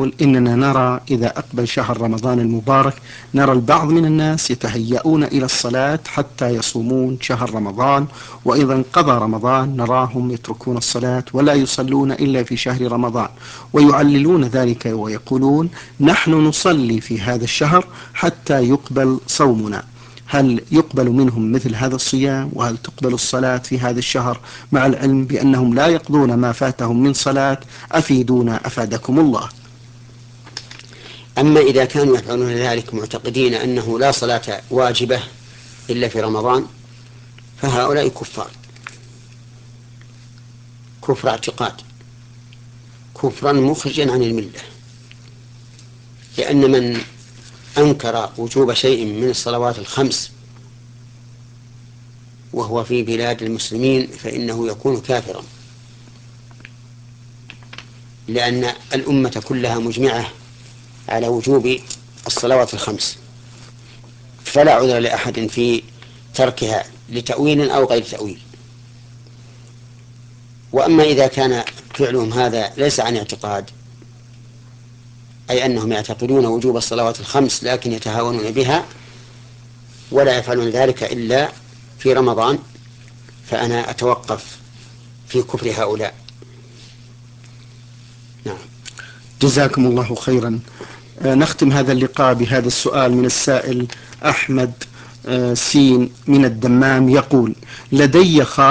يقول: إننا نرى إذا أقبل شهر رمضان المبارك نرى البعض من الناس يتهيئون إلى الصلاة حتى يصومون شهر رمضان، وإذا انقضى رمضان نراهم يتركون الصلاة ولا يصلون إلا في شهر رمضان، ويعللون ذلك ويقولون: نحن نصلي في هذا الشهر حتى يقبل صومنا. هل يقبل منهم مثل هذا الصيام؟ وهل تقبل الصلاة في هذا الشهر مع العلم بأنهم لا يقضون ما فاتهم من صلاة؟ أفيدونا أفادكم الله. أما إذا كانوا يفعلون ذلك معتقدين أنه لا صلاة واجبة إلا في رمضان فهؤلاء كفار كفر اعتقاد، كفرا مخرجا عن الملة، لأن من أنكر وجوب شيء من الصلوات الخمس وهو في بلاد المسلمين فإنه يكون كافرا، لأن الأمة كلها مجمعة على وجوب الصلوات الخمس، فلا عذر لأحد في تركها لتأويل أو غير تأويل. وأما إذا كان فعلهم هذا ليس عن اعتقاد، أي أنهم يعتقدون وجوب الصلوات الخمس لكن يتهاونون بها ولا يفعلون ذلك إلا في رمضان، فأنا أتوقف في كفر هؤلاء. نعم. جزاكم الله خيرا. نختم هذا اللقاء بهذا السؤال من السائل أحمد سين من الدمام، يقول: لدي